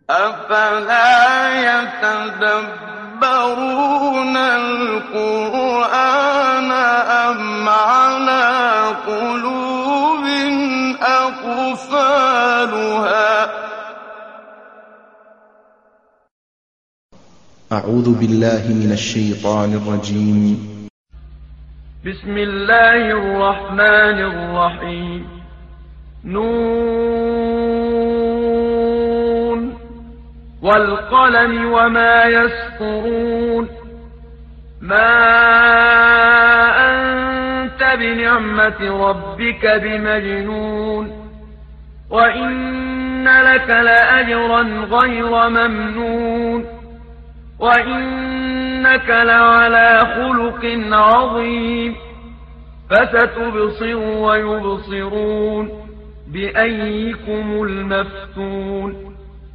أفلا يتدبرون القرآن أم على قلوب أقفالها أعوذ بالله من الشيطان الرجيم. بسم الله الرحمن الرحيم. نون والقلم وما يسطرون. ما أنت بنعمة ربك بمجنون وإن لك لأجرا غير ممنون وإنك لعلى خلق عظيم. فستبصر ويبصرون بأيكم المفتون.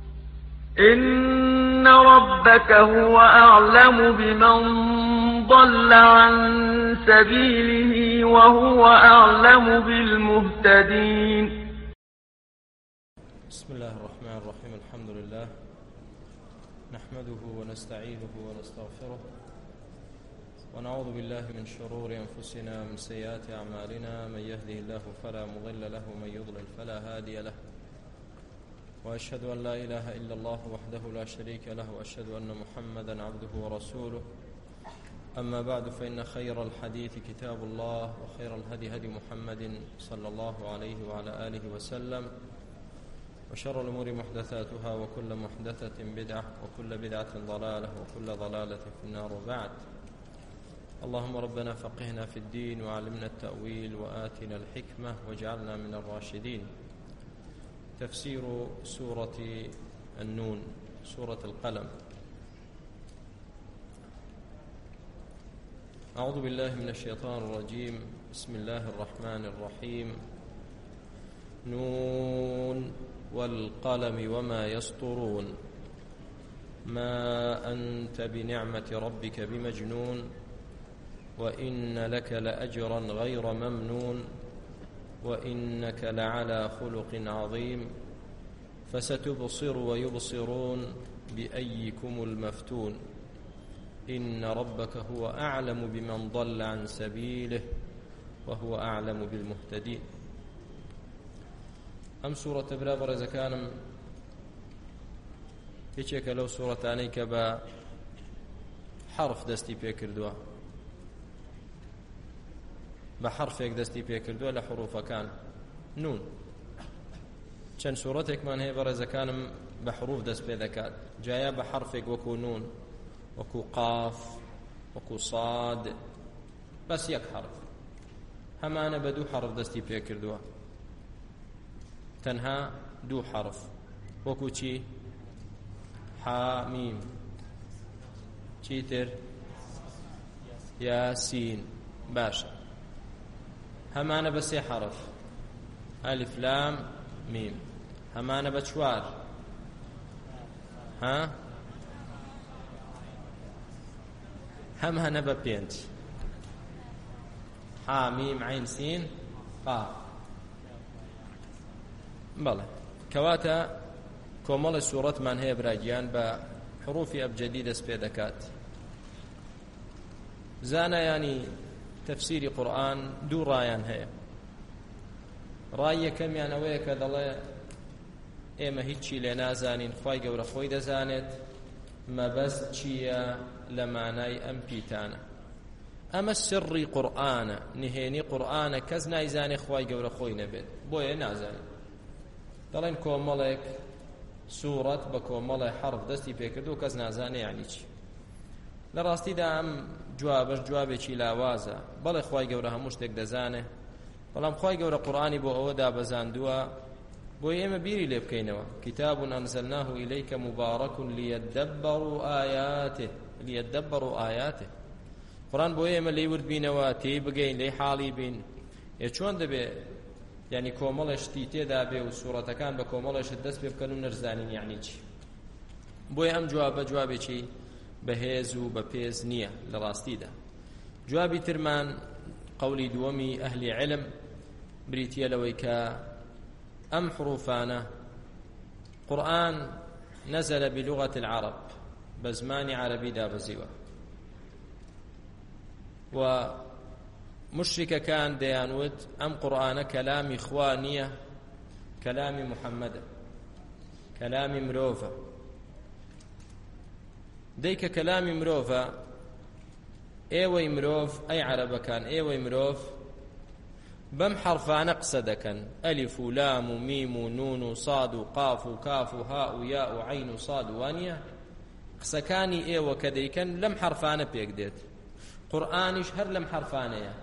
إن ربك هو أعلم بمن ضل عن سبيله وهو أعلم بالمهتدين. بسم الله الرحمن الرحيم. الحمد لله نحمده ونستعينه ونستغفره ونعوذ بالله من شرور أنفسنا ومن سيئات أعمالنا. من يهده الله فلا مضل له ومن يضلل فلا هادي له. وأشهد أن لا إله إلا الله وحده لا شريك له وأشهد أن محمدا عبده ورسوله. أما بعد فإن خير الحديث كتاب الله وخير الهدي هدي محمد صلى الله عليه وعلى آله وسلم وشر الأمور محدثاتها وكل محدثة بدعة وكل بدعة ضلالة وكل ضلالة في النار. وبعد. اللهم ربنا فقهنا في الدين وعلمنا التأويل وآتنا الحكمة واجعلنا من الراشدين. تفسير سورة النون، سورة القلم. أعوذ بالله من الشيطان الرجيم. بسم الله الرحمن الرحيم. نون والقلم وما يسطرون. ما أنت بنعمة ربك بمجنون وإن لك لأجرا غير ممنون وإنك لعلى خلق عظيم. فستبصر ويبصرون بأيكم المفتون. إن ربك هو أعلم بمن ضل عن سبيله وهو أعلم بالمهتدين. ئەم سوورەتە برا بەڕێزەکانم هیچێکە لەو سوورەتانەی کە بە حرف دەستی پێکردووە، بە حرفێک دەستی پێکردووە لە حروفەکان. نون چەند سوورەتێکمان هەیە بەڕێزەکانم بە حروف دەست پێ دەکات، جایا بە حرفێک وەکو نون، وەکو قاف، وەکو صاد، بەس یەک حرف. هەمانە بە دوو حرف دەستی پێکردووە، تەنها دوو حرف، وەکو چی؟ حامیم، چیتر؟ یاسین. باشە، هەمانە بە سێ حرف، ئەلیف لام میم. هەمانە بە چوار، هەمانە بە پێنج، حامیم عین سین قاف. بەڵێ، کەواتە کۆمەڵی سوورەتمان هەیە براگیان بە حروفی ئەبجەدی دەست پێ دەکات. زانایانی تەفسیری قورئان دوو ڕایان هەیە. ڕای یەکەمیان ئەوەیە کە دەڵێ ئێمە هیچی لێ نازانین، خوای گەورە خۆی دەزانێت مەبەست چییە لە مانای ئەم پیتانە. ئەمە سری قورئانە، نهێنی قورئانە، کەس نایزانێ خوای گەورە خۆی نەبێت، بۆیە نازانێت. دەڵێن کۆمەڵێک سوورەت بە کۆمەڵی حرف دەستی پێکردو و کەس نازانێ یعنی چی. لە ڕاستیدا ئەم جوابش جوابێکی لاوازە. بەڵێ خوای گەورە هەموو شتێک دەزانێ، بەڵام خوای گەورە قورئانی بۆ ئەوە دابەزاندووە بۆی ئێمە بیری لێ بکەینەوە. کتاب أنزلناه إليك مبارك ليدبروا آياته. قورئان بۆ ئێمە لێی وردبینەوە، تێی بگەین، لێی حاڵی بین. چۆن دەبێ یعنی کۆمەڵێشتی تێدا بێ و سوورەتەکان بە کۆمەڵێشت دەست پێ بکەن و نەرزانین یعنی چی. بۆیە ئەم جوابە جوابێکی بەهێز و بەپێز نییە لە ڕاستیدا. جوابی ترمان قولی دووەمی ئەهلی علم بریتیە لەوەی کە ئەم حروفانە قورئان نزل بلغة العرب بزمان عربي دابزيوة ومشرك كان ديانوت أم قرآن كلام إخوانية كلام محمد كلام مروفة ديك كلام مروفة ايوي مروف اي عرب كان ايوي مروف بم حرفان قصدكن ألف لام ميم نون صاد قاف كاف هاء ياء عين صاد وانية قسكاني ايوه كديكن لم حرفان بيقدت قرآنش هر لم حرفانية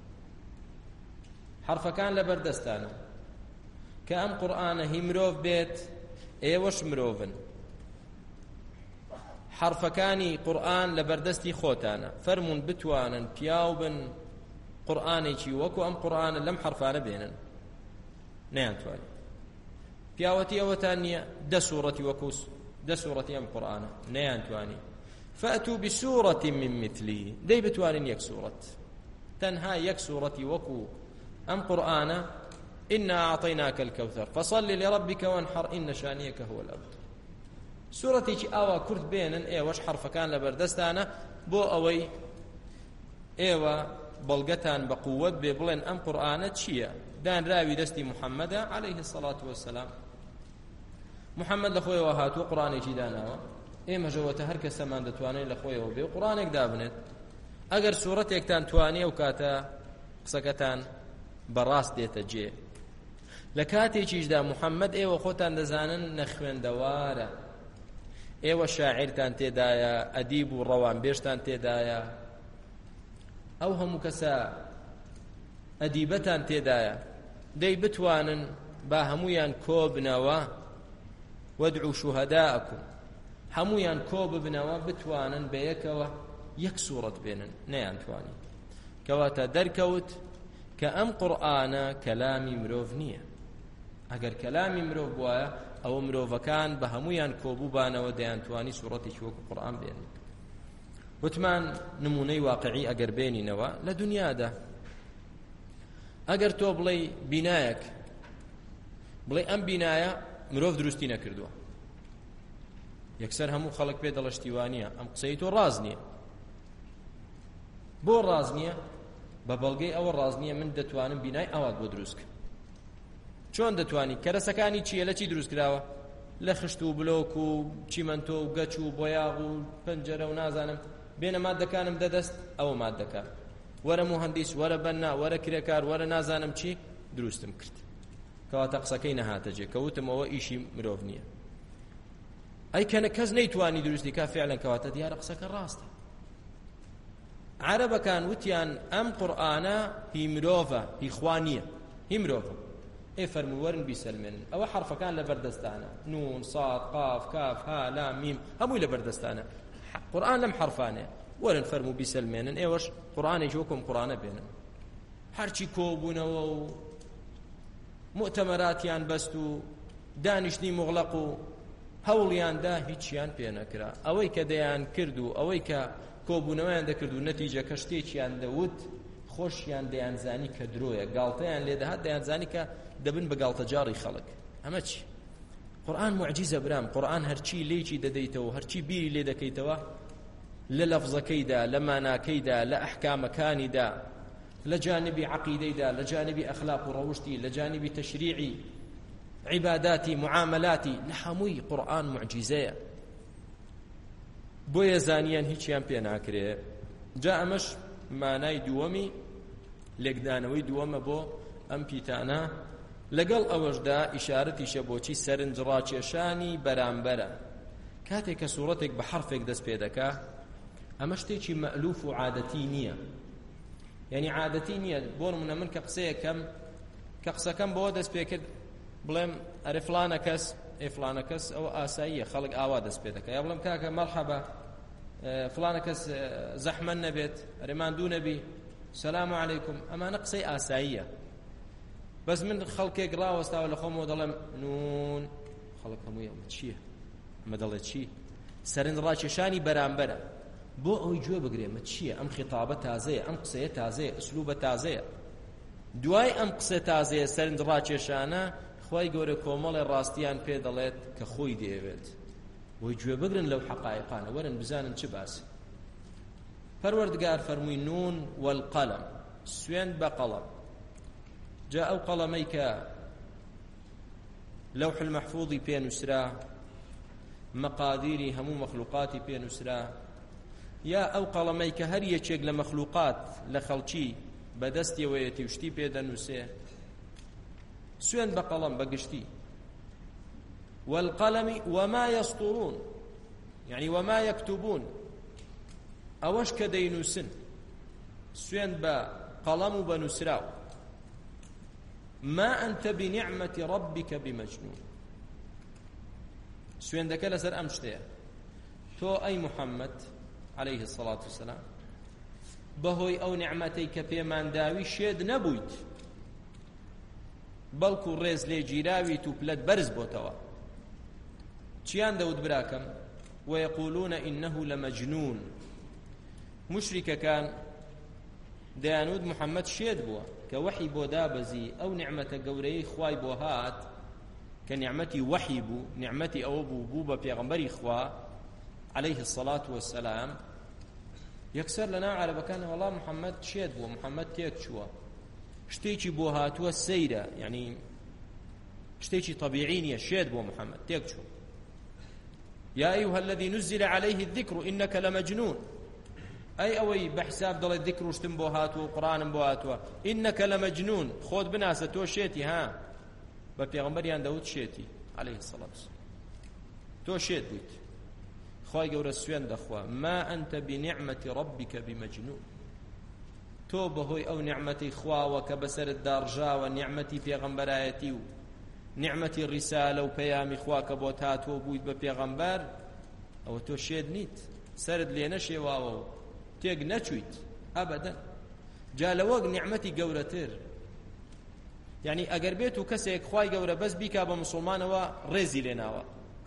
حرف كان لبردستانه كأم قرآن هي مروف بيت ايوش مروفن حرف كاني قرآن لبردستي خوتانا فرمون بتوانا بياوبن قرآنيكي وكو أم قرآن لم حرفان بينن نيان تواني بياوتي أوتانية دا سورة وكوس دا سورة أم قرآن نيان تواني فأتوا بسورة من مثله دي بتوان يك سورة تنهى يك سورة وكو أم قرآن إنا أعطيناك الكوثر فصل لربك وانحر إن شانيك هو الأبتر سورتي أوا كرت بينن إيوش حرف كان لبردستانا بو أوي إيوا بلغتان بقوة ببلن أم قرآن تشيا دان راوي دستي محمد عليه الصلاة والسلام محمد لخوي وهاتو قرآن جدانا إيما جوة هركة سمان دتواني لخوي وبي قرآنك دابنت أجر سورتك تان تواني وكاتا قسكتان براس ديتا جي لكاتي جدا محمد إيوا خوتان دزانن نخوين دوارة إيوا شاعرتان تيدايا أديب وروان بيشتان تيدايا أو هم كسا أديبتان تيدايا دي بتوانن باهمويان كوب نوا وادعوا شهداءكم همويان كوب بنوا بتوانن بيكوا يك سورة بينن نيان تواني كواتا دركوت كأم قرآن كلامي مروف نية أجر كلامي مروف بوايا أو مروف كان بهمويان كوبو بانا وديان تواني سورة شوك القرآن بينن وتمان نموني واقعي أجر بيني نوا لدنيا ده أجر تو بلي بنايك بلي أم بنايا مروف دروستي نكردوه يكسر همو خلق بيد الاشتوانية أم قصيتو رازنية بو رازنية ببلغي أو الرازنية من دتوان بناي أواد بدروسك چۆن دەتوانی کەرەسەکانی چییە لە چی دروست کراوە لە خشت و بلۆک و چیمەنتۆ و گەچ و بۆیاغ و پەنجەرە و نازانم بێنە مادەکانم دەدەست ئەوە مادەکە وەرە مهندیس وەرە بەنا وەرە کرێکار وەرە نازانم چی دروستم کرد کەواتە قسەکەی نەهاتە جێ کەوتم ئەوە ئیشی مرۆڤ نییە ئەی کەنە کەس نەیتوانی دروستی کا فعلا کەواتە دیارە قسەکە ڕاستە عەرەبەکان وتیان ئەم قورئانە هی مرۆڤە هی خوا نییە هی مرۆڤە اي فرمورن بيسلمن او حرف كان لبردستانه نون صاد قاف كاف ها لام ميم همو لبردستانه قران لم حرفانه ورن فرمو بيسلمن اي وش قران يجوكم قران بينن هرچی كوبونه و مؤتمرات يان بستو دانشني مغلق هوليان ده هیچیان پێ نەکرا ئەوەی کە دەیان کرد و ئەوەی کە کۆبوونەوەیان دەکرد و نەتیجە کە شتێکیان دەوت خۆشیان دەیانزانی کە درۆیە گاڵتەیان لێ دەهات دەیانزانی کە دەبن بە گاڵتەجاری خەڵک ئەمە چی قورئان معجزە برام قورئان هەرچی لێکی دەدەیتەوە هەرچی بیری لێ دەکەیتەوە لە لەفزەکەیدا لە ماناکەیدا لە ئەحکامەکانیدا لە جانبی عەقیدەیدا لە جانبی ئەخلاق و ڕەوشتی لە جانبی تەشریعی عیباداتی معاملاتی لە هەمووی قورئان معجزەیە بۆیە زانیان هیچیان پێ ناکرێ جا ئەمەش مانای دووەمی لێکدانەوەی دووەمە بۆ ئەم پیتانە لەگەڵ ئەوەشدا ئیشارەتیشە بۆچی سەرنج ڕاکێشانی بەرامبەرە کاتێک کە سوورەتێک بە حرفێک دەست پێ دەکا ئەمە شتێکی مەئلوف و عادەتی نییە یعنی عادەتی نییە بۆ نمونە من کە قسەیەکەم کە قسەکەم بەوە دەست پێ کرد بڵێم ئەرێ فڵانە کەس ئەوە ئاساییە خەڵک ئاوا دەست پێ دەکا یا بڵێم کاکە مەرحەبا فلانە کەس زەحمەت نەبێت ئەرێ ماندوو نەبی سەلام عەلەیکوم ئەمانە قسەی ئاساییە بەس من خەڵکێک ڕاوەستاوە لە خۆمەوە دەڵێم نون خەڵک هەمووی ئەمە چییە ئەمە دەڵێ چی سەرنج ڕاکێشانی بەرامبەرە بۆ ئەوەی گوێ بگرێ ئەمە چییە ئەم خیتابە تازەیە ئەم قسەیە تازەیە ئوسلوبە تازەیە دوای ئەم قسە تازەیە سەرنج ڕاکێشانە خوای گەورە کۆمەڵی ڕاستیان پێ دەڵێت کە خۆی دەیەوێت بۆی گوێ بگرن لەو حەقایقانە وەرن بزانن چ باسی پەروەردگار فەرمووی نون والقەلەم سوێند بە قەڵەم جا ئەو قەڵەمەی کە لەوح المەحفوظی پێنووسرا مەقادیری هەموو مەخلوقاتی پێنووسرا یا ئەو قەڵەمەی کە هەر یەکێک لە مەخلوقات لە خەڵکی بەدەستیەوەیەتی و شتی پێدەنووسێ سوێن بە قەڵەم بەگشتی والقەلەم وما يسطرون يعني وما يكتبون ئەوەش کە دەینووسن سوێن بە قەڵەم و بە نووسراو ما أنت بنعمة ربك بمجنون سوێندەکە لەسەر ئەم شتەیە تۆ ئەی محەممەد عليه الصلاة والسلام بەهۆی ئەو نعمەتەی کە پێمانداوی شێد نەبوویت بەڵکو ڕێز لێ گیراویت و پلەت بەرز بۆتەوە چیان دەوت براکەم ويقولون إنه لمجنون مشركەکان دەیانوت محەممەد شێد بووە کە وەحی بۆ دابەزی ئەو نعمەتە گەورەی خوای بۆ هات کە نعمەتی وەحی بوو نعمەتی ئەوە بوو بە پێغەمبەری خوا عليه الصلاة والسلام یەکسەر لەناو عەرەبەکانە وەڵا محەممەد شێد بووە محەممەد تێک چووە شتێکی بۆ هاتووە سەیرە یعنی شتێکی طبیعی نییە شێد بۆ محەممەد تێک چوو يا أيها الذي نزل عليه الذكر إنك لمجنون أي أوي بحساب ضل الذكر وشتم بوهات وقرآن بوهات إنك لمجنون خود بناسة تو شيتي ها ببيغمبر يان داود شيتي عليه الصلاة والسلام تو شيت بيت خواهي قول السوين دخوا ما أنت بنعمة ربك بمجنون تو بهوي أو نعمتي خوا وكبسر الدارجا ونعمتي بيغمبر آياتي نعمتي الرسالة وبيامي خواك بوتات وبويد ببيغمبر أو تو شيد نيت سرد لينا شيواو تيق نچويت أبدا جا لوق نعمتي قورتر يعني أقر بيتو كسيك خواي قورة بس بيكا بمسلمان ورزي لناوا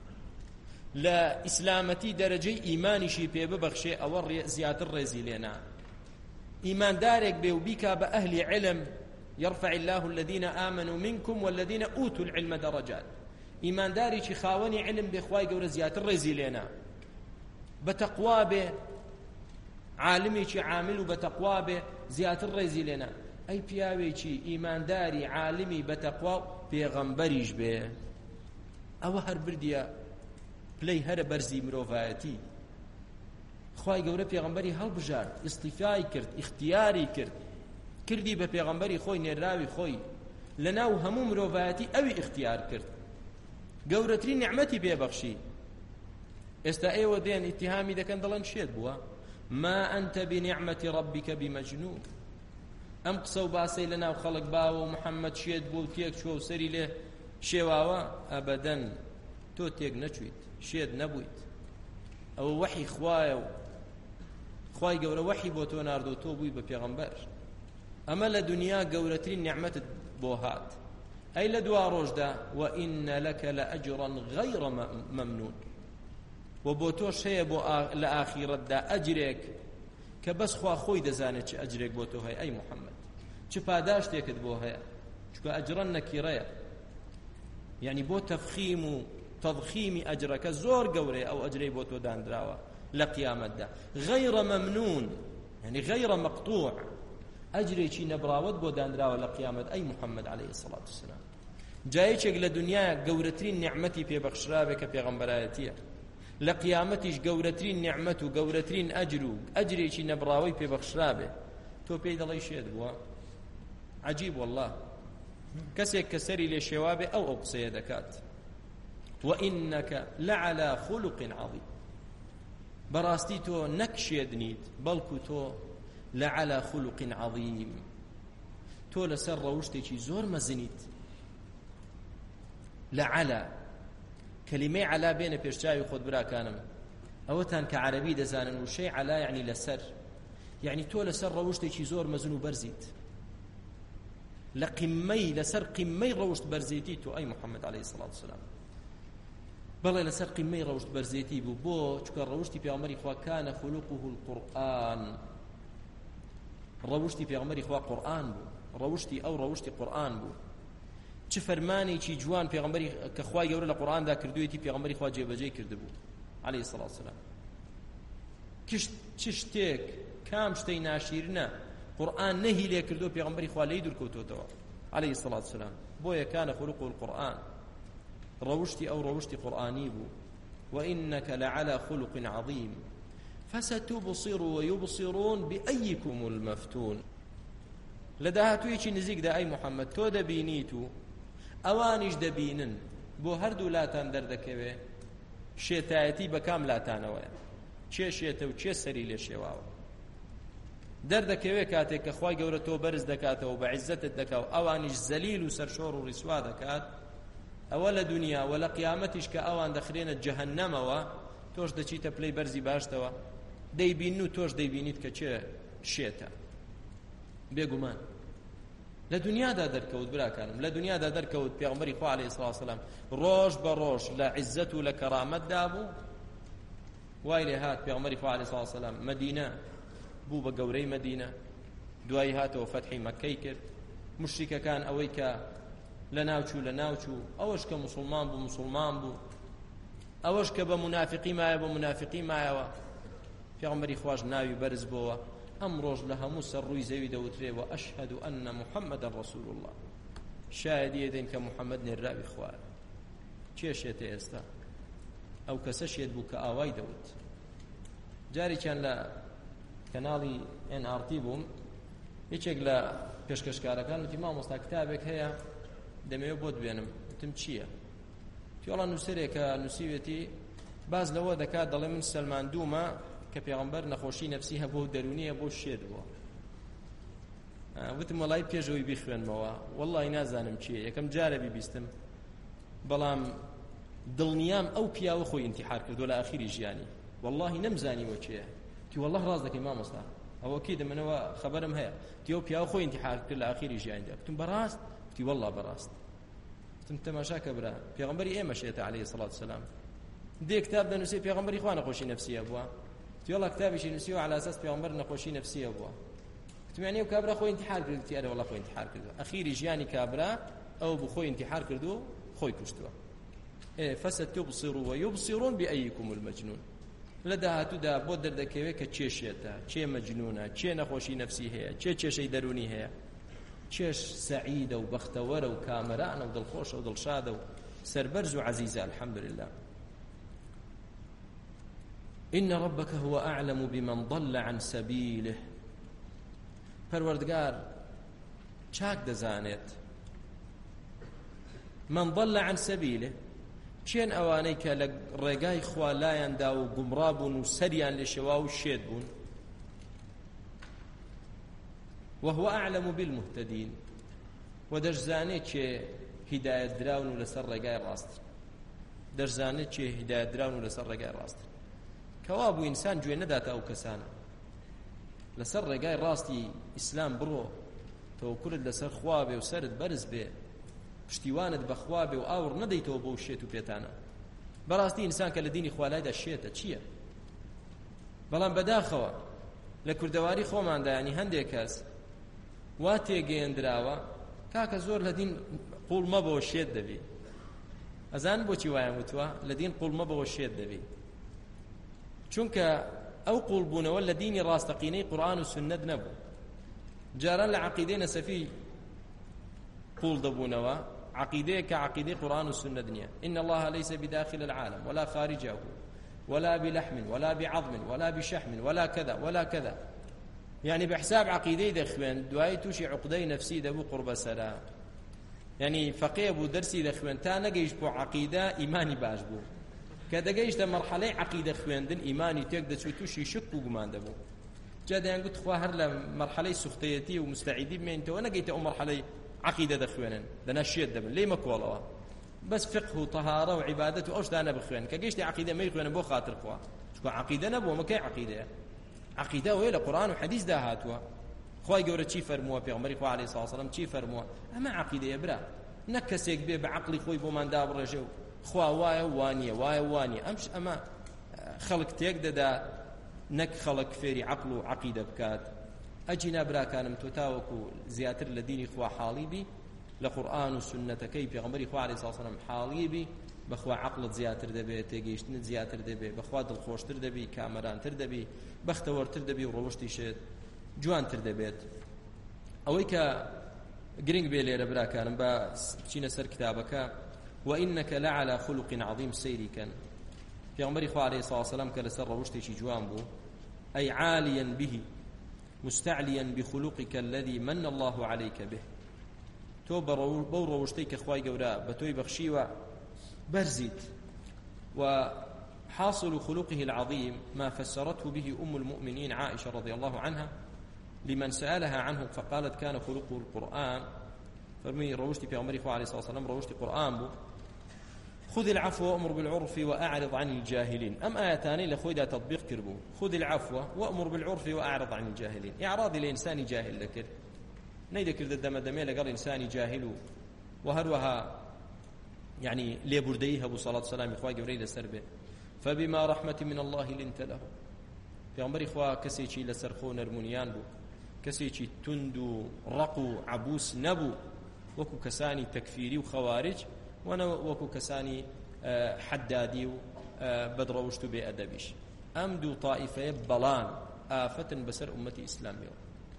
لا إسلامتي درجي إيماني شي بي ببخشي أو زيادة الرزي لنا إيمان دارك بيو بيكا بأهل علم يرفع الله الذين آمنوا منكم والذين أوتوا العلم درجات إيمان داري شي خاوني علم بإخواي قورة زيادة الرزي لنا بتقوى به عالمي شي عامل بتقوى به زيادة الرزي لنا أي بياوي شي إيمان داري عالمي بتقوى بيغمبريش به أو هر برديا بلي هر برزي مروفاتي خواي قورة بيغمبري هل بجار اصطفاي كرت اختياري كرت كردي ببيغمبري خوي نراوي خوي لناو همو مروفاتي أوي اختيار كرت قورتري نعمتي بيبخشي استا ايوه دين اتهامي دا كان دلان شيد بوا ما أنت بنعمة ربك بمجنون أم قصوا باسي لنا وخلق باو ومحمد شيد بو تيك شو سري له شواوا أبدا تو تيك نشويت شيد نبويت أو وحي خواي قورة وحي بو تو ناردو تو بوي ببيغمبر أما لدنيا قورترين نعمة بوهات أي لدوا رجدا وإن لك لأجرا غير ممنون وبوتوش هي بو لآخرة دا أجرك كبس خوي دزانت أجرك بوتو هي أي محمد چه پاداش تيكد بو هي چكو أجرا نكيريا يعني بو تفخيم تضخيم أجرك زور قوري أو أجري بوتو دان دراوا لقيامة دا غير ممنون يعني غير مقطوع أجري چي نبراود بو دان دراوا لقيامة أي محمد عليه الصلاة والسلام جايشك لدنيا قورترين نعمتي في بخشرابك في غنبرايتيا لقيامتش قورترين نعمته قورترين أجري شي نبراوي في بخشرابه تو بيد الله يشهد بوا عجيب والله كسيك كسري لشوابه أو أقصي دكات وإنك لعلى خلق عظيم براستي تو نكشيد نيت بلكو تو لعلى خلق عظيم تو لسر روشتي شي زور مزنيت لعلى كلمة على بين بيرشاي وخد برا كانم أوتان كعربي دزانن وشيء على يعني لسر يعني تو لسر روشتي شي زور مزنو برزيت لقمي لسر قمي روشت برزيتي تو أي محمد عليه الصلاة والسلام بل لسر قمي روشت برزيتي بو شكر روشتي في عمر إخوة كان خلقه القرآن روشتي في عمر إخوة قرآن بو روشتي أو روشتي قرآن بو چه فرمانی چی جوان پیغمبری که خوای گەورە لە قورئاندا کردوویەتی پیغمبری خوا جێبەجێ کردبوو عليه الصلاة والسلام چ شتێک کام شتەی ناشیرنە قورآن نەهی لێ کردو پێغەمبەری خوا لێی دوورکەوتوتەوە عليه الصلاة والسلام بۆیە كان خلق القرآن ڕەوشتی ئەو ڕەوشتی قورآنی بوو وإنك لعلى خلق عظيم فستبصر ويبصرون بأيكم المفتون لداهاتویەکی نزیکدا ئەی محەممەد تۆ دەبینیت و ئەوانیش دەبینن بۆ هەردوو لاتان دەردەکەوێ شێتایەتی بە کام لاتانەوەیە چێ شێتە و چێ سەری لێ شێواوە دەردەکەوێ کاتێک کە خوای گەورە تۆ بەرز دەکاتەوە بە عیززەتت دەکا و ئەوانیش زەلیل و سەرشۆڕ و ڕیسوا دەکات ئەوە لە دنیا و لە قیامەتیش کە ئەوان دەخرێنە جەهەنەمەوە تۆش دەچیتە پلەی بەرزی باشتەوە دەیبین و تۆش دەیبینیت کە چێ شێتە بێگومان لە دنیادا دەرکەوت براکانم لە دنیادا دەرکەوت پێغەمبەری خوا عەلەیهی سڵاو وسەلام ڕۆژ بە ڕۆژ لە عیززەت و لە کەرامەتدا بوو وای لێ هات پێغەمبەری خوا عەلەیهی سڵاو وسەلام مەدینە بوو بە گەورەی مەدینە دوای هاتەوە فەتحی مەککەی کرد مشریکەکان ئەوەی کە لە ناوچوو ئەوەش کە موسڵمان بوو ئەوەش کە بە منافقی مایە بە منافقی مایەوە پێغەمبەری خواش ناوی بەرز بووە ئەم ڕۆژ لە هەموو سەر ڕووی زەوی دەوترێ و ئەشهەد ئەنە محەممەدەن ڕەسوول الله شایدی دێن کە محەممەد نێراوی خوایە چێشێتە ئێستا ئەو کەسە شێت بوو کە ئاوای دەوت جارێکیان لە کەناڵی NRT بووم یەکێک لە پێشکەشکارەکان وتی مامۆستا کتابێک هەیە دەمەوێت بۆت بێنم وتم چییە پیاڵە نووسەرێکە نووسیوێتی باز لەوە دەکات دەڵێ من سەلماندوومە کە پێغەمبەر نەخۆشی نەفسی هەبوو و دەرونیە بۆ شێت بووە وتم وەڵای پێشەوەی بیخوێنمەوە وەڵڵی نازانم چییە یەکەم جارە بیبیستم بەڵام دڵنیام ئەو پیاوە خۆی ئینتیحار کردو لە ئاخری ژیانی وەڵڵاهی نەمزانیوە چییە تی وەڵڵاه ڕاست دەکەی مامۆستا ئەوە کێ دەمەنەوە خەبەرم هەیە تی ئەو پیاوە خۆی ئینتیحار کرد لە ئاخری ژیانیدا وتم بەڕاست وتی وەڵڵا بەڕاست وتم تەماشاکە برا پێغەمبەری ئێمە شێتە عەلەیهی سەڵات وسەلام دێ کتاب دەنووسێ پێغەمبەری خوا نەخۆشی نەفسیە بووە تی وەڵڵا کتابێکی نووسیوە عەلە ئەساس پێغەمبەر نەخۆشی نەفسیە بووە وتم یعنی ئەو کابرا خۆی ئینتیحار کرد تی ئەرێ وەڵڵا خۆی ئینتیحار کردووە ئەخیری ژیانی کابرا ئەو بوو خۆی ئینتیحار کردو خۆی کوشتووە فستبصر ويبصرون بأيكم المجنون لە داهاتوودا بۆ دەردەکەوێت کە چێشێتە چێ مەجنونە چێ نەخۆشی نەفسی هەیە چێ چێشەی دەرونی هەیە چێش سەعیدە و بەختەوەرە و کامەرانە و دڵخۆشە و دڵشادە و سەربەرز و عەزیزە الحەمد لله إن ربك هو أعلم بمن ضل عن سبيله پەروەردگار چاک دەزانێت من ضل عن سبيله چێن ئەوانەی کە لە ڕێگای خوا لایەندا و گومڕا بوون و سەریان لێ شێوا و شێت بوون وهو أعلم بالمهتدين ودەشزانێت چێ هیدایەت دراون و لەسەر ڕێگای ڕاست دەشزانێت چێ هیدایەت دراون و لەسەر ڕێگای ڕاست کەوا بوو ئینسان گوێ نەداتە ئەو کەسانە لەسەر ڕێگای ڕاستی ئیسلام بڕۆ تەوەکولت لەسەر خوا بێ و سەرت بەرز بێ پشتیوانت بەخوا بێ و ئاور نەدەیتەوە بۆ شێت و پێتانە بەڕاستی ئینسان کە لە دینی خوالایدا شێتە چییە بەڵام بەداخەوە لە کوردەواری خۆماندا ینی هەندێک کەس وا تێگەیەندراوە کاکە زۆر لە دین قوڵ مەبەوە شێت دەبی ئەزان بۆچی وایە وتووە لە دین قوڵ مەبەوە شێت دەبی چونکە ئەو قوڵ بوونەوە لە دینی ڕاستەقینەی قورئان و سنەت نەبوو جاران لە عەقیدەی نەسەفی قول دبونوا عقيدة كعقيدة قرآن والسنة دنيا إن الله ليس بداخل العالم ولا خارجه ولا بلحم ولا بعظم ولا بشحم ولا كذا ولا كذا يعني بحساب عقيدة دخوين دواي توشي عقدي نفسي دبو قرب سلام يعني فقيه بو درسي دخوين تا نجيش بو عقيدة إيماني باش بو كذا جيش ده مرحلة عقيدة خوين دن إيماني تقدر توشي شك وجمان دبو جدا يعني قلت خواهر لمرحلة سختيتي ومستعدين من تو أنا جيت مرحلة عقيدة دخوينن دنا شيء دبن ليه مكولا بس فقه وطهارة وعبادة وأوش دانا بخوين كجيش عقيدة ما يخوين بو خاطر خوا شو عقيدة نبو ما كي عقيدة ولا قرآن وحديث ده هاتوا خواي جورة شي فرموا بيغمري خوا عليه الصلاة والسلام شي فرموا أما عقيدة يبرا نكسيك بيه بعقلي خوي بو من داب رجو خوا واي وانية أمش أما خلق تيك دا نك خلق فيري عقل وعقيدة بكات أجينا برا كان متتاوكو زياتر لديني خوا حالي بي لقرآن والسنة كيف يغمري خوا عليه الصلاة والسلام حالي بي بەخوا عەقڵت زیاتر دەبێت تێگەیشتنت زیاتر دەبێت بەخوا دڵخۆشتر دەبی کامەرانتر دەبی بەختەوەرتر دەبی و ڕۆشتیشت جوانتر دەبێت ئەوەی کە گرنگ بێ لێرە براکانم بە بچینە سەر کتابەکە وإنك لعلى خلق عظيم سيري كان پێغەمبەری خوا عەلەیهی سڵاو وسەلام کە لەسەر ڕەوشتێکی جوان بوو أي عاليا به مستعليا بخلقك الذي من الله عليك به تۆ بەو ڕەوشتەی کە خوای گەورە بە تۆی بەخشیوە بەرزیت وحاصل خلقه العظيم ما فسرته به أم المؤمنين عائشة رضي الله عنها لمن سألها عنه فقالت كان خلقه القرآن فرمي روشتي في عمر عليه الصلاة والسلام روشتي قرآن بو خذ العفو وأمر بالعرف وأعرض عن الجاهلين أم آياتاني لخويدا تطبيق كربو خذ العفو وأمر بالعرف وأعرض عن الجاهلين إعراضي لإنسان جاهل لكر نيدا كرد الدمدمي لقال إنسان جاهل وهروها يعني ليبرديه أبو صلاة والسلام إخوة جبريل سربه فبما رحمة من الله لنت له في عمر إخوة كسيشي لسرخو نرمونيان بو كسيشي تندو رقو عبوس نبو وكو كساني تكفيري وخوارج وانا وكو كساني حدادي بدروشتو بأدبيش أمدو طائفة بلان آفة بسر أمتي إسلامي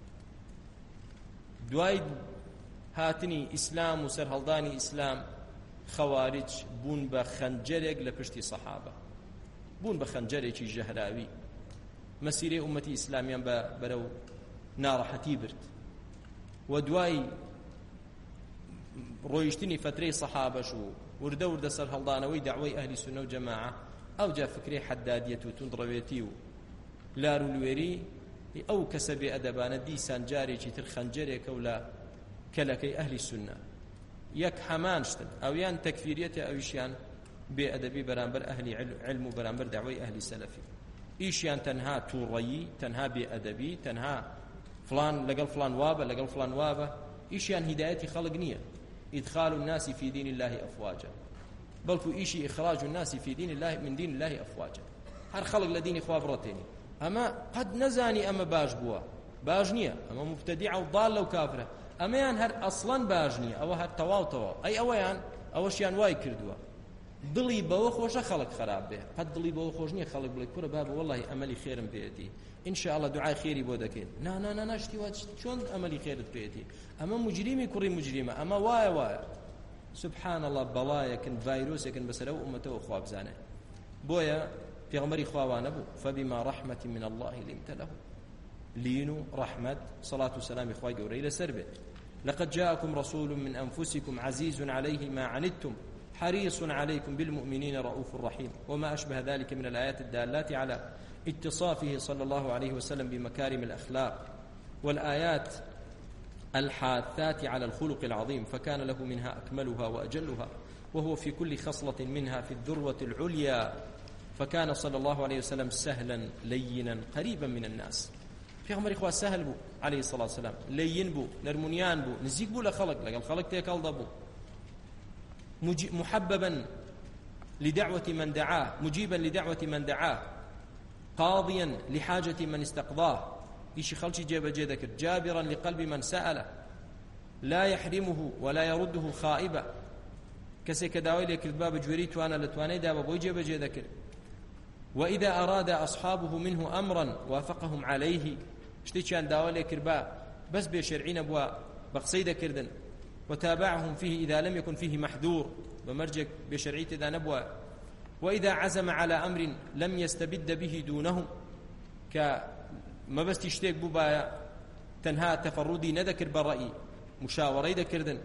دواي هاتني إسلام وسر هلداني إسلام خوارج بون بخنجرك لپشتي صحابة بون بخنجرك جهراوي مسيري أمتي إسلاميان برو ناڕەحەتی برد و دوای ڕۆیشتنی فترەی سەحابەش و وردە سەر هەڵدانەوەی داعوای ئەهلی سونە و جەماعە ئەوجا فکرەی حەدادیەت و توندڕەوێتی و لار و لوێری ئەو کەسە بێ ئەدەبانە دیسان جارێکی تر خەنجەرێکە و لە کەلەکەی ئەهلی سونە یەک هەمان شتن ئەویان تەکفیریەتە ئەویشیان بێ ئەدەبی بەرامبەر ئەهلی علم و بەرامبەر داعوای ئەهلی سەلەفی ئیشیان تەنها تووڕەیی تەنها بێ ئەدەبی تەنها فلان لقل فلان وابا لقل فلان وابا إيشيان هدايتي خلق نية إدخال الناس في دين الله أفواجا بل إيشي إخراج الناس في دين الله من دين الله أفواجا هر خلق لدين إخوة برتيني أما قد نزاني أما باش بوا باش نية أما مبتدعة وضالة وكافرة أما يان هر أصلا باش نية أو هر تواو أي أويان أوشيان واي كردوا دڵی بەوە خۆشە خەڵک خراپ بێ قەت دڵی بەوە خۆش نییە خەڵک بڵێ کوڕە بابە وەڵڵاهی ئەمەلی خێرم پێێتی ئینشاءالله دوعای خێری بۆ دەکەین نا شتی وا چۆن ئەمەلی خێرت پێێتی ئەمە مجریمی کوڕی مجریمە ئەمە وایە سبحان الله بەڵایەکن ڤایرۆسێکن بەسەر ئەو ئومەتەوە خوا بزانێ بۆیە پێغەمبەری خواوانە بوو فبما رحمة من الله لنت له لين و رحمة صلاة وسلام إخوة قوري لسر بيت لقد جاءكم رسول من أنفسكم عزيز عليه ما عنتم حريص عليكم بالمؤمنين رؤوف رحيم وما أشبه ذلك من الآيات الدالات على اتصافه صلى الله عليه وسلم بمكارم الأخلاق والآيات الحاثات على الخلق العظيم فكان له منها أكملها وأجلها وهو في كل خصلة منها في الذروة العليا فكان صلى الله عليه وسلم سهلا لينا قريبا من الناس في عمر إخوة سهل بو عليه الصلاة والسلام لين بو نرمونيان بو نزيق بو لخلق لقال خلق تيكال ضبو محببا لدعوة من دعاه مجيبا لدعوة من دعاه قاضيا لحاجة من استقضاه إيش خلشي جيب جيدك جابرا لقلب من سأله لا يحرمه ولا يرده خائبا كسي كداوي لك الباب جوريت وانا لتواني دابا بوي جيب جيدك وإذا أراد أصحابه منه أمرا وافقهم عليه اشتيشان داوي لك الباب بس بشرعين أبوا بقصيدة كردن وتابعهم فيه إذا لم يكن فيه محذور ومرجك بشرعية إذا نبوى وإذا عزم على أمر لم يستبد به دونهم كما بس تشتيك ببايا تنهى تفردي نذكر بالرأي مشاوري ذكردن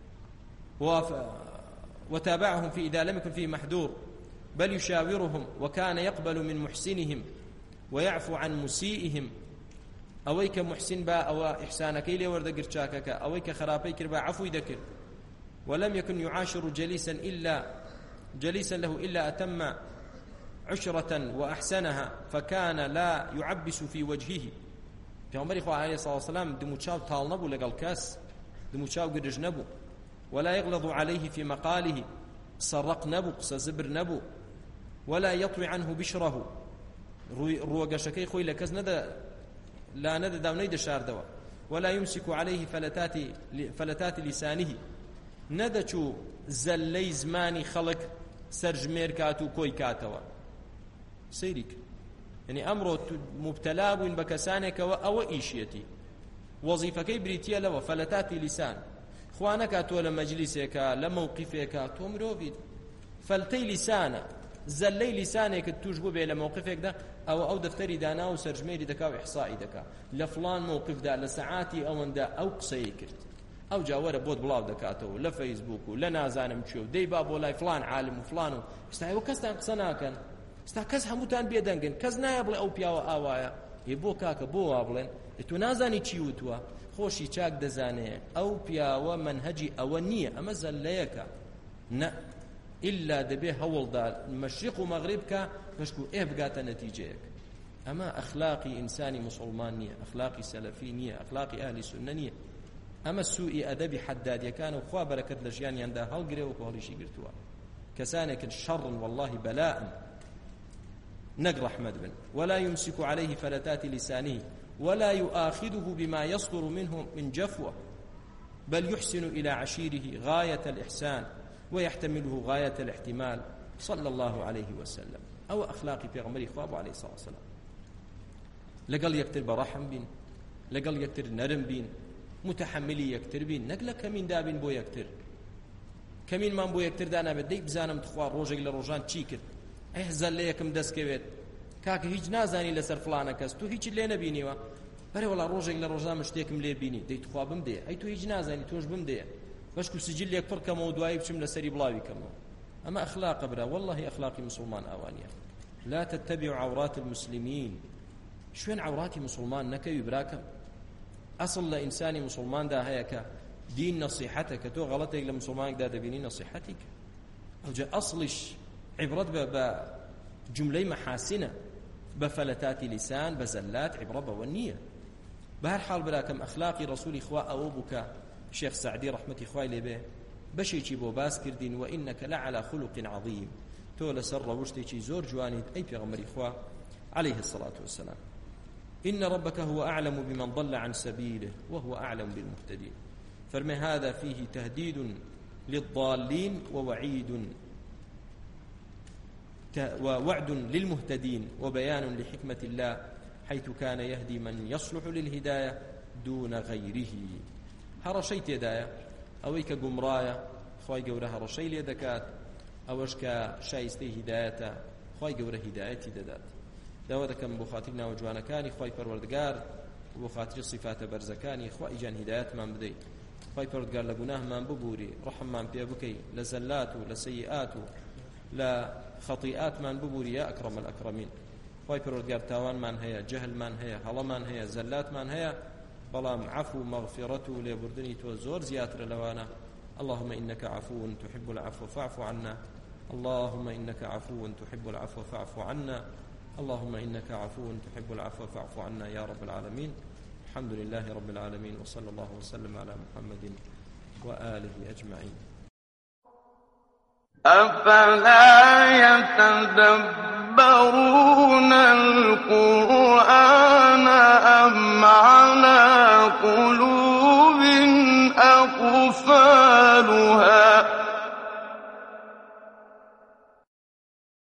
وتابعهم في إذا لم يكن فيه محذور بل يشاورهم وكان يقبل من محسنهم ويعفو عن مسيئهم أويك محسن با أو إحسانك إلي ورد قرشاكك أويك خرابي كربا عفو ذكر ولم يكن يعاشر جليسا له إلا أتم عشرة وأحسنها فكان لا يعبس في وجهه في عمر إخوة عليه الصلاة والسلام دموشاو تال نبو لقال كاس دموشاو قرج نبو ولا يغلظ عليه في مقاله سرق نبو سزبر نبو ولا يطوي عنه بشره روغشكي خوي لكز لا ندى داونيد شاردوا ولا يمسك عليه فلتات لسانه ندچو زلي زماني خلق سەرژمێر کات و کۆی کاتەوە سەیری کرد یعنی ئەمڕۆ مبتەلا بووین بە کەسانێکەوە ئەوە ئیشیەتی وەزیفەکەی بریتیە لەوە فەلەتاتی لیسان خوا نەکات تۆ لە مەجلیسێکە لە مەوقیفێکە تۆ مرۆڤیت فەلتەی لیسانە زەلەی لیسانێکت توش بوو بێ لە مەوقفێکدا ئەو دەفتەری دانا و سەرژمێری دەکا و ئیحسائی دەکا لە فڵان مەوقفدا لە سەعاتی ئەوەندە ئەو قسەی کرد ئەو جاوەرە بۆت بڵاو دەکاتەوە لە فەیسبوک و لە نازانم چی و دەی با بۆ لای فڵان عالم و فڵان و ئێستا ئێوە کەستان قسە ناکەن ئێستا کەس هەمووتان بێدەنگن کەس نایە بڵێ ئەو پیاوە ئاوایە بۆ کاکە بۆ وا بڵێن تۆ نازانی چی وتووە خۆشی چاک دەزانێ ئەو پیاوە منهەجی ئەوە نییە ئەمە زەلەیەکە نە ئیلا دەبێ هەوڵدا مەشریق و مەغریب کە پشت و بگاتە نەتیجەیەک ئەمە ئەخلاقی ئینسانی موسڵمان نییە ئەخلاقی سەلەفی نییە ئەخلاقی ئەهلی سوننە نییە ئەمە سوئی ئەدەبی حەدادیەکان و خوا بەرەکەت لە ژیانیاندا هەڵگرێ و هەڵیشی گرتووە کەسانێکن شەڕن والله بەلاء نەک ڕەحمەت بن ولا يمسك عليه فلتات لسانه ولا يؤاخذه بما يصدر منه من جفوة بل يحسن إلى عشيره غاية الإحسان ويحتمله غاية الاحتمال صلى الله عليه وسلم أو أخلاقي في غمري خواب عليه الصلاة والسلام لقل يكتر برحم بين لقل يكتر نرم بين متحملي يكتر بين نقل كمين دابين بو يكتر كمين من بو يكتر دانا بدي بزانم تخوار روجك لروجان تشيكر احزل ليكم دسكويت كاك هیچ نازانی لەسەر فلانە کەس تو هیچ لێ نەبینیوە بەرێ وەڵا ڕۆژێک لە ڕۆژان شتێکم لێ بینی دەی تخوا بم دێ ئەی تۆ هیچ نازانی تۆش بم دێ بەشک و سجلێک پڕ کەمەوە دوایی بچم لەسەری بڵاوی کەمەوە ئەمە ئەخلاقە برا والله ئەخلاقی مسلمان ئەوانیە لا تتبع عورات المسلمين شوێن عوراتی مسلمان نەکەوی براکەم ئەسڵ لە ئینسانی مسلماندا هەیە کە دین نەسیحەتە کە تۆ غەڵەتێک لە مسلمانێکدا دەبینی نەسیحەتی کە ئەوجا ئەسڵیش عیبرەت بە جملەی مەحاسنە بفلتات لسان بزلات عبرة والنية بهر حال براكم أخلاقي رسولي إخواء أو بك شيخ سعدي رحمة إخوائي لبه بشيكي بو باس كردين وإنك لعلى خلق عظيم تولى سر وشتيكي زور جواني أي بيغمر إخوة عليه الصلاة والسلام إن ربك هو أعلم بمن ضل عن سبيله وهو أعلم بالمهتدين فرمي هذا فيه تهديد للضالين ووعد للمهتدين وبيان لحكمة الله حيث كان يهدي من يصلح للهداية دون غيره هرشيت يدايا أويك قمرايا خواي قوره هرشي ليدكات أوشك شايستي هدايته خواي قوره هدايتي دادات داودك من بخاطرنا وجوانكاني خواي پروردگار وبخاطر صفات برزكاني خواي جان هدايات من بدي خواي پروردگار لقناه من ببوري رحم من بيبكي لزلات لسيئات لا خطيئات من ببوري يا أكرم الأكرمين خواهي پروردگار تاوان من هيا جهل من هيا هلا من هيا زلات من هيا بلام عفو مغفرته لبردني توزور زياتر لوانا اللهم إنك عفو تحب العفو فاعف عنا اللهم إنك عفو تحب العفو فاعف عنا اللهم إنك عفو تحب العفو فاعف عنا يا رب العالمين الحمد لله رب العالمين وصلى الله وسلم على محمد وآله أجمعين أفلا يتدبرون القرآن